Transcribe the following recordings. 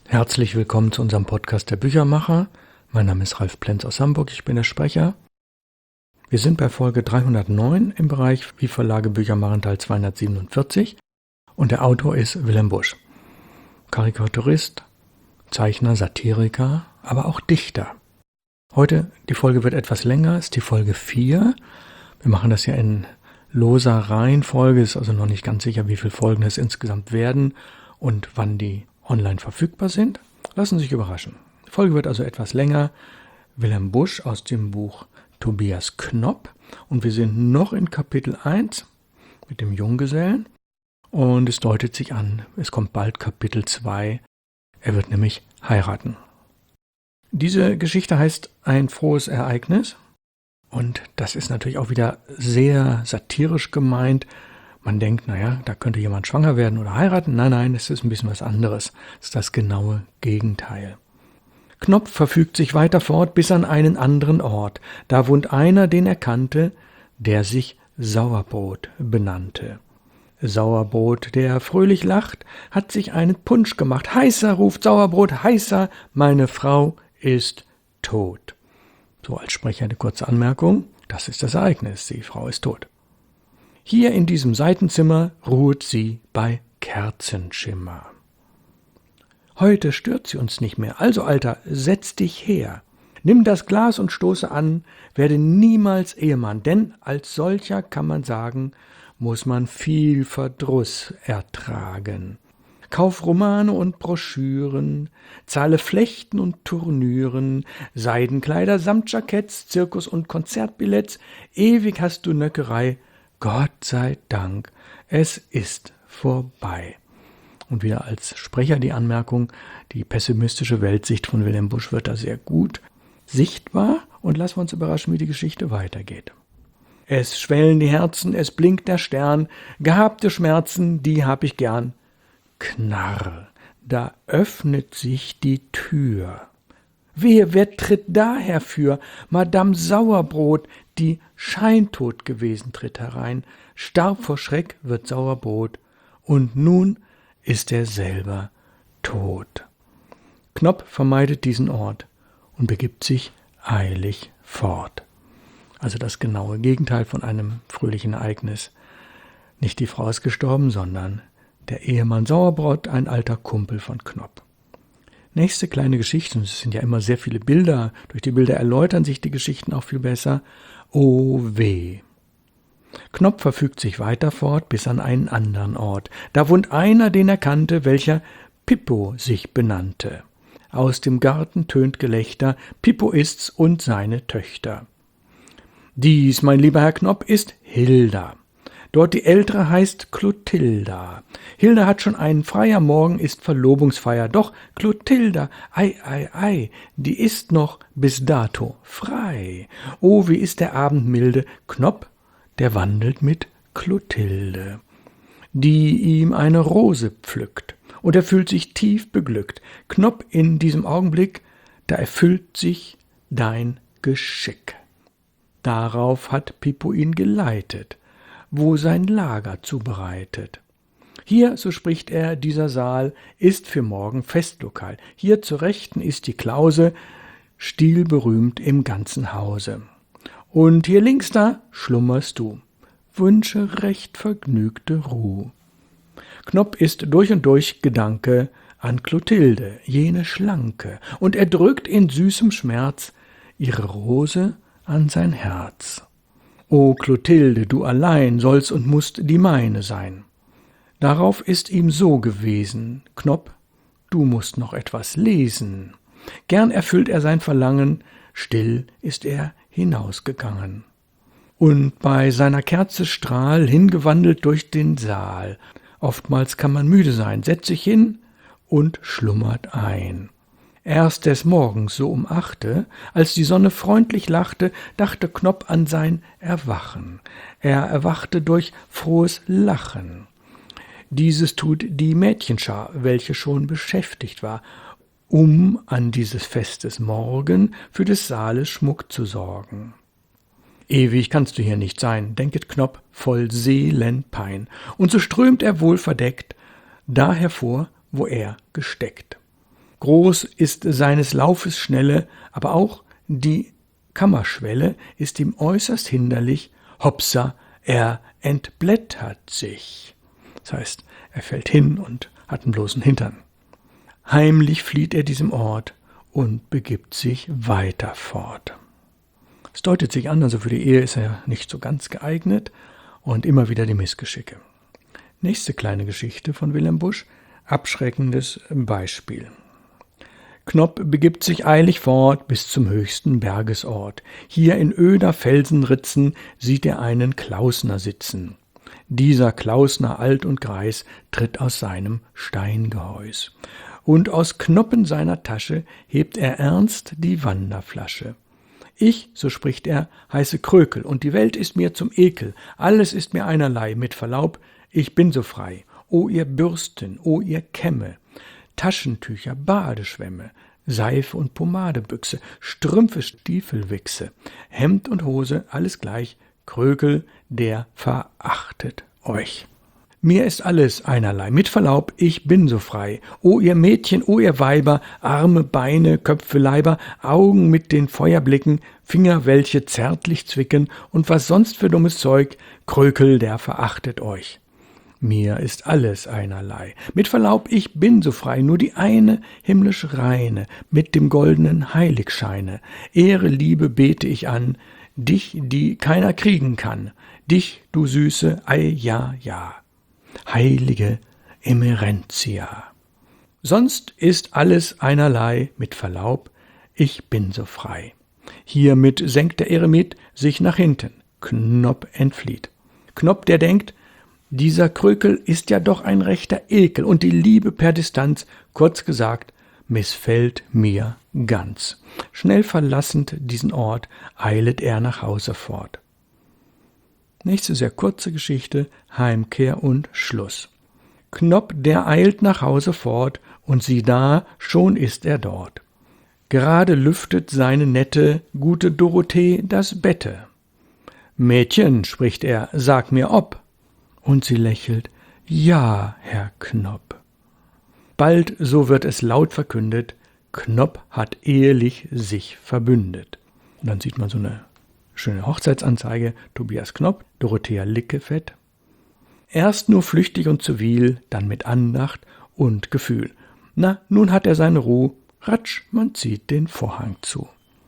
Herzlich willkommen zu unserem Podcast der Büchermacher. Mein Name ist Ralf Plenz aus Hamburg, ich bin der Sprecher. Wir sind bei Folge 309 im Bereich Wie Verlage Bücher machen, Teil 247 und der Autor ist Wilhelm Busch. Karikaturist, Zeichner, Satiriker, aber auch Dichter. Heute, die Folge wird etwas länger, ist die Folge 4. Wir machen das ja in loser Reihenfolge, ist also noch nicht ganz sicher, wie viele Folgen es insgesamt werden und wann die online verfügbar sind. Lassen Sie sich überraschen. Die Folge wird also etwas länger. Wilhelm Busch aus dem Buch Tobias Knopp. Und wir sind noch in Kapitel 1 mit dem Junggesellen. Und es deutet sich an, es kommt bald Kapitel 2. Er wird nämlich heiraten. Diese Geschichte heißt Ein frohes Ereignis. Und das ist natürlich auch wieder sehr satirisch gemeint. Man denkt, da könnte jemand schwanger werden oder heiraten. Nein, es ist ein bisschen was anderes. Es ist das genaue Gegenteil. Knopf verfügt sich weiter fort bis an einen anderen Ort. Da wohnt einer, den er kannte, der sich Sauerbrot benannte. Sauerbrot, der fröhlich lacht, hat sich einen Punsch gemacht. Heißer, ruft Sauerbrot, heißer, meine Frau ist tot. So als Sprecher eine kurze Anmerkung. Das ist das Ereignis, die Frau ist tot. Hier in diesem Seitenzimmer ruht sie bei Kerzenschimmer. Heute stört sie uns nicht mehr, also Alter, setz dich her. Nimm das Glas und stoße an, werde niemals Ehemann, denn als solcher kann man sagen, muss man viel Verdruss ertragen. Kauf Romane und Broschüren, zahle Flechten und Turnüren, Seidenkleider samt Jacketts, Zirkus- und Konzertbillets, ewig hast du Nöckerei, Gott sei Dank, es ist vorbei. Und wieder als Sprecher die Anmerkung, die pessimistische Weltsicht von Wilhelm Busch wird da sehr gut sichtbar und lassen wir uns überraschen, wie die Geschichte weitergeht. Es schwellen die Herzen, es blinkt der Stern, gehabte Schmerzen, die hab ich gern. Knarr, da öffnet sich die Tür. Wehe, wer tritt da herfür? Madame Sauerbrot, die scheintot gewesen, tritt herein. Starb vor Schreck, wird Sauerbrot. Und nun ist er selber tot. Knopp vermeidet diesen Ort und begibt sich eilig fort. Also das genaue Gegenteil von einem fröhlichen Ereignis. Nicht die Frau ist gestorben, sondern der Ehemann Sauerbrot, ein alter Kumpel von Knopp. Nächste kleine Geschichte, und es sind ja immer sehr viele Bilder, durch die Bilder erläutern sich die Geschichten auch viel besser. Oh weh! Knopp verfügt sich weiter fort bis an einen anderen Ort. Da wohnt einer, den er kannte, welcher Pippo sich benannte. Aus dem Garten tönt Gelächter, Pippo ist's und seine Töchter. Dies, mein lieber Herr Knopp, ist Hilda. Dort die Ältere heißt Clotilda. Hilda hat schon einen Freier, morgen ist Verlobungsfeier. Doch Clotilda, ei, die ist noch bis dato frei. Oh, wie ist der Abend milde. Knopp, der wandelt mit Clotilde, die ihm eine Rose pflückt. Und er fühlt sich tief beglückt. Knopp, in diesem Augenblick, da erfüllt sich dein Geschick. Darauf hat Pippo ihn geleitet, wo sein Lager zubereitet. Hier, so spricht er, dieser Saal ist für morgen Festlokal. Hier zur Rechten ist die Klause, stilberühmt im ganzen Hause. Und hier links da schlummerst du. Wünsche recht vergnügte Ruh. Knopp ist durch und durch Gedanke an Clotilde, jene Schlanke, und er drückt in süßem Schmerz ihre Rose an sein Herz. O Clotilde, du allein sollst und musst die meine sein. Darauf ist ihm so gewesen, Knopp, du musst noch etwas lesen. Gern erfüllt er sein Verlangen, still ist er hinausgegangen. Und bei seiner Kerze Strahl hingewandelt durch den Saal. Oftmals kann man müde sein, setzt sich hin und schlummert ein. Erst des Morgens so um 8, als die Sonne freundlich lachte, dachte Knopp an sein Erwachen. Er erwachte durch frohes Lachen. Dieses tut die Mädchenschar, welche schon beschäftigt war, um an dieses Festes Morgen für des Saales Schmuck zu sorgen. Ewig kannst du hier nicht sein, denket Knopp voll Seelenpein, und so strömt er wohlverdeckt da hervor, wo er gesteckt. Groß ist seines Laufes Schnelle, aber auch die Kammerschwelle ist ihm äußerst hinderlich. Hopsa, er entblättert sich. Das heißt, er fällt hin und hat einen bloßen Hintern. Heimlich flieht er diesem Ort und begibt sich weiter fort. Es deutet sich an, also für die Ehe ist er nicht so ganz geeignet und immer wieder die Missgeschicke. Nächste kleine Geschichte von Wilhelm Busch, abschreckendes Beispiel. Knopp begibt sich eilig fort bis zum höchsten Bergesort. Hier in öder Felsenritzen sieht er einen Klausner sitzen. Dieser Klausner, alt und greis, tritt aus seinem Steingehäus. Und aus Knoppen seiner Tasche hebt er ernst die Wanderflasche. Ich, so spricht er, heiße Krökel, und die Welt ist mir zum Ekel, alles ist mir einerlei, mit Verlaub, ich bin so frei. O ihr Bürsten, o ihr Kämme, Taschentücher, Badeschwämme, Seife und Pomadebüchse, Strümpfe, Stiefelwichse, Hemd und Hose, alles gleich, Krökel, der verachtet euch. Mir ist alles einerlei, mit Verlaub, ich bin so frei. O ihr Mädchen, o ihr Weiber, Arme, Beine, Köpfe, Leiber, Augen mit den Feuerblicken, Finger, welche zärtlich zwicken, und was sonst für dummes Zeug, Krökel, der verachtet euch. Mir ist alles einerlei. Mit Verlaub, ich bin so frei, nur die eine himmlisch reine, mit dem goldenen Heiligscheine. Ehre, Liebe bete ich an, dich, die keiner kriegen kann. Dich, du süße, ei, ja, ja. Heilige Emerentia. Sonst ist alles einerlei, mit Verlaub, ich bin so frei. Hiermit senkt der Eremit sich nach hinten. Knopp entflieht. Knopp, der denkt, dieser Krökel ist ja doch ein rechter Ekel und die Liebe per Distanz, kurz gesagt, missfällt mir ganz. Schnell verlassend diesen Ort, eilet er nach Hause fort. Nächste sehr kurze Geschichte, Heimkehr und Schluss. Knopp, der eilt nach Hause fort, und sieh da, schon ist er dort. Gerade lüftet seine nette, gute Dorothee das Bette. Mädchen, spricht er, sag mir ob. Und sie lächelt, ja, Herr Knopp. Bald, so wird es laut verkündet, Knopp hat ehelich sich verbündet. Und dann sieht man so eine schöne Hochzeitsanzeige, Tobias Knopp, Dorothea Lickefett. Erst nur flüchtig und zuwiel, dann mit Andacht und Gefühl. Na, nun hat er seine Ruhe, ratsch, man zieht den Vorhang zu.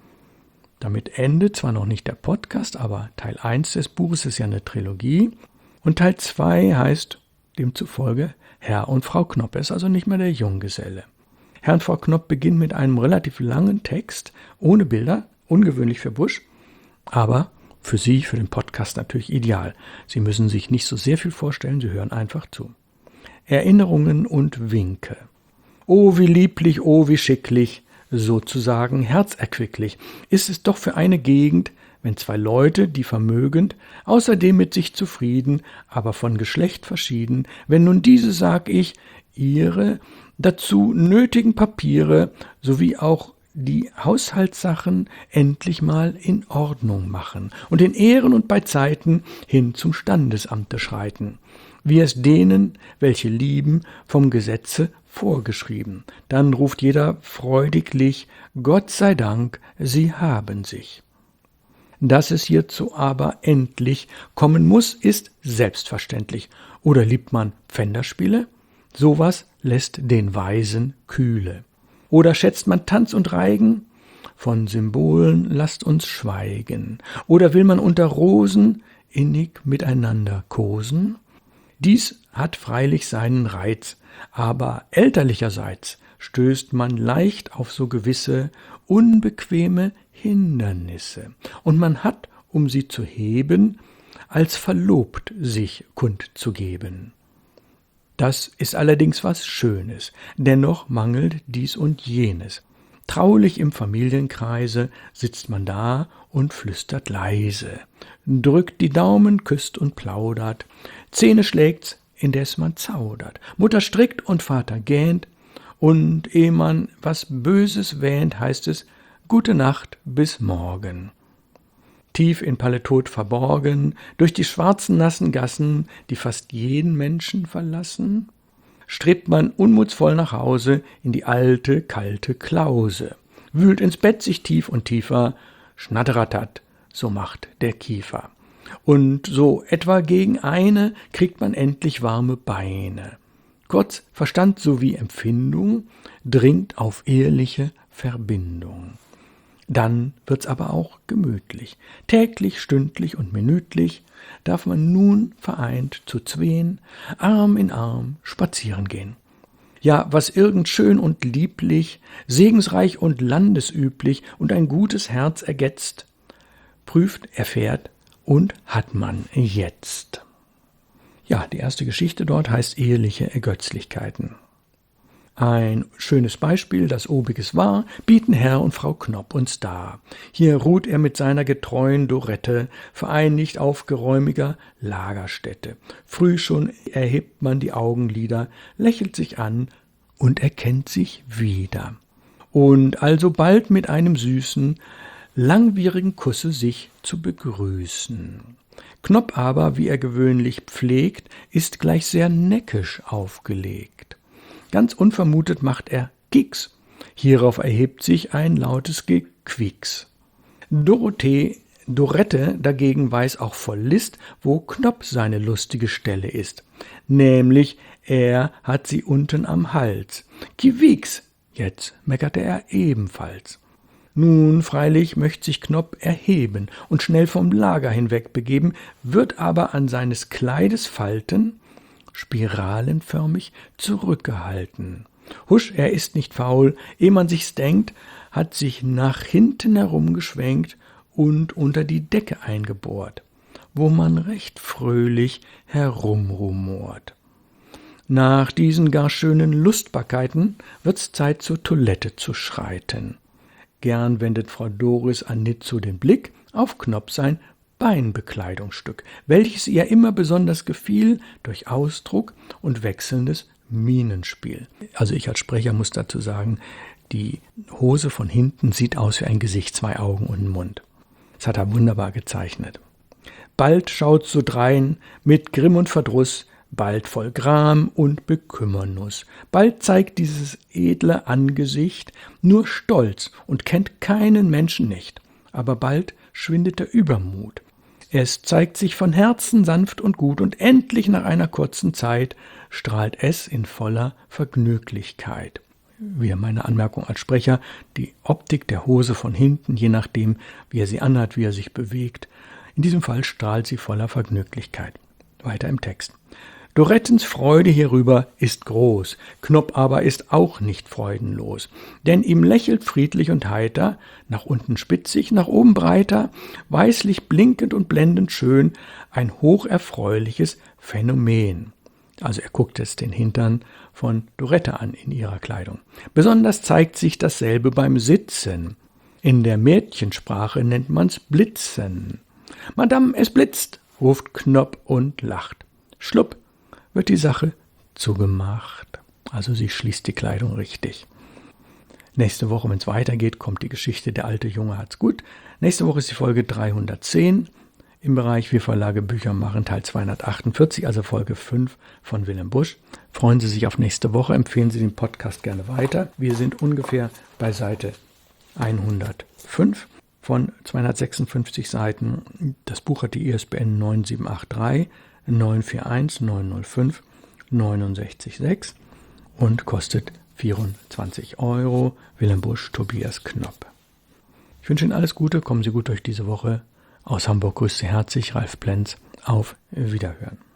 Damit endet zwar noch nicht der Podcast, aber Teil 1 des Buches ist ja eine Trilogie. Und Teil 2 heißt demzufolge Herr und Frau Knopp. Er ist also nicht mehr der Junggeselle. Herr und Frau Knopp beginnen mit einem relativ langen Text, ohne Bilder, ungewöhnlich für Busch, aber für Sie, für den Podcast natürlich ideal. Sie müssen sich nicht so sehr viel vorstellen, Sie hören einfach zu. Erinnerungen und Winke. Oh, wie lieblich, oh, wie schicklich, sozusagen herzerquicklich, ist es doch für eine Gegend, wenn zwei Leute, die vermögend, außerdem mit sich zufrieden, aber von Geschlecht verschieden, wenn nun diese, sag ich, ihre dazu nötigen Papiere sowie auch die Haushaltssachen endlich mal in Ordnung machen und in Ehren und bei Zeiten hin zum Standesamte schreiten, wie es denen, welche lieben, vom Gesetze vorgeschrieben. Dann ruft jeder freudiglich, Gott sei Dank, sie haben sich. Dass es hierzu aber endlich kommen muss, ist selbstverständlich. Oder liebt man Pfänderspiele? Sowas lässt den Weisen kühle. Oder schätzt man Tanz und Reigen? Von Symbolen lasst uns schweigen. Oder will man unter Rosen innig miteinander kosen? Dies hat freilich seinen Reiz, aber elterlicherseits stößt man leicht auf so gewisse unbequeme Hindernisse, und man hat, um sie zu heben, als verlobt sich kundzugeben. Das ist allerdings was Schönes, dennoch mangelt dies und jenes. Traulich im Familienkreise sitzt man da und flüstert leise, drückt die Daumen, küsst und plaudert, Zähne schlägt's, indes man zaudert, Mutter strickt und Vater gähnt, und ehe man was Böses wähnt, heißt es, Gute Nacht bis morgen. Tief in Paletot verborgen, durch die schwarzen, nassen Gassen, die fast jeden Menschen verlassen, strebt man unmutsvoll nach Hause in die alte, kalte Klause, wühlt ins Bett sich tief und tiefer, schnatteratat, so macht der Kiefer. Und so etwa gegen eine kriegt man endlich warme Beine. Kurz, Verstand sowie Empfindung dringt auf eheliche Verbindung. Dann wird's aber auch gemütlich. Täglich, stündlich und minütlich darf man nun vereint zu zween, Arm in Arm spazieren gehen. Ja, was irgend schön und lieblich, segensreich und landesüblich und ein gutes Herz ergetzt, prüft, erfährt und hat man jetzt. Ja, die erste Geschichte dort heißt eheliche Ergötzlichkeiten. Ein schönes Beispiel, das obiges war, bieten Herr und Frau Knopp uns dar. Hier ruht er mit seiner getreuen Dorette, vereinigt auf geräumiger Lagerstätte. Früh schon erhebt man die Augenlider, lächelt sich an und erkennt sich wieder. Und alsobald mit einem süßen, langwierigen Kusse sich zu begrüßen. Knopp aber, wie er gewöhnlich pflegt, ist gleich sehr neckisch aufgelegt. Ganz unvermutet macht er Kieks. Hierauf erhebt sich ein lautes Gequieks. Dorette dagegen weiß auch voll List, wo Knopp seine lustige Stelle ist. Nämlich, er hat sie unten am Hals. Kiwieks, jetzt meckerte er ebenfalls. Nun freilich möcht sich Knopp erheben und schnell vom Lager hinweg begeben, wird aber an seines Kleides Falten spiralenförmig zurückgehalten. Husch, er ist nicht faul, ehe man sich's denkt, hat sich nach hinten herumgeschwenkt und unter die Decke eingebohrt, wo man recht fröhlich herumrumort. Nach diesen gar schönen Lustbarkeiten wird's Zeit, zur Toilette zu schreiten. Gern wendet Frau Doris Anitzo den Blick auf Knopp sein Beinbekleidungsstück, welches ihr immer besonders gefiel durch Ausdruck und wechselndes Mienenspiel. Also ich als Sprecher muss dazu sagen, die Hose von hinten sieht aus wie ein Gesicht, 2 Augen und ein Mund. Das hat er wunderbar gezeichnet. Bald schaut so drein mit Grimm und Verdruss, bald voll Gram und Bekümmernuss. Bald zeigt dieses edle Angesicht nur Stolz und kennt keinen Menschen nicht. Aber bald schwindet der Übermut. Es zeigt sich von Herzen sanft und gut und endlich nach einer kurzen Zeit strahlt es in voller Vergnüglichkeit. Wieder meine Anmerkung als Sprecher, die Optik der Hose von hinten, je nachdem, wie er sie anhat, wie er sich bewegt. In diesem Fall strahlt sie voller Vergnüglichkeit. Weiter im Text. Dorettens Freude hierüber ist groß, Knopp aber ist auch nicht freudenlos, denn ihm lächelt friedlich und heiter, nach unten spitzig, nach oben breiter, weißlich blinkend und blendend schön, ein hocherfreuliches Phänomen. Also er guckt jetzt den Hintern von Dorette an in ihrer Kleidung. Besonders zeigt sich dasselbe beim Sitzen. In der Mädchensprache nennt man's Blitzen. »Madame, es blitzt«, ruft Knopp und lacht. Schlupp wird die Sache zugemacht. Also sie schließt die Kleidung richtig. Nächste Woche, wenn es weitergeht, kommt die Geschichte Der alte Junge hat's gut. Nächste Woche ist die Folge 310 im Bereich Wir Verlage Bücher machen, Teil 248, also Folge 5 von Willem Busch. Freuen Sie sich auf nächste Woche, empfehlen Sie den Podcast gerne weiter. Wir sind ungefähr bei Seite 105 von 256 Seiten. Das Buch hat die ISBN 9783 941 905 696 und kostet 24 €. Willem Busch, Tobias Knopp. Ich wünsche Ihnen alles Gute, kommen Sie gut durch diese Woche. Aus Hamburg grüßt Sie herzlich Ralf Plenz. Auf Wiederhören.